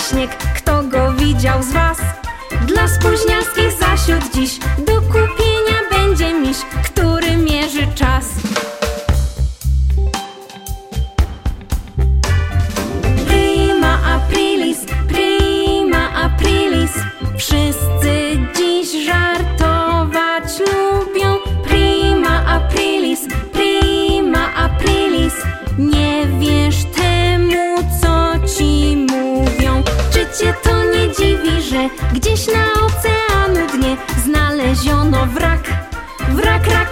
śnieg, kto go widział z was? Dla spóźnialskich zasiód dziś do kupienia będzie miś, który mierzy czas. Prima aprilis, prima aprilis, wszyscy dziś żartować lubią. Prima aprilis, prima aprilis, nie wierz temu, co ci mówią. Czy cię to nie dziwi, że gdzieś na oceanu dnie znaleziono wrak? Wrak,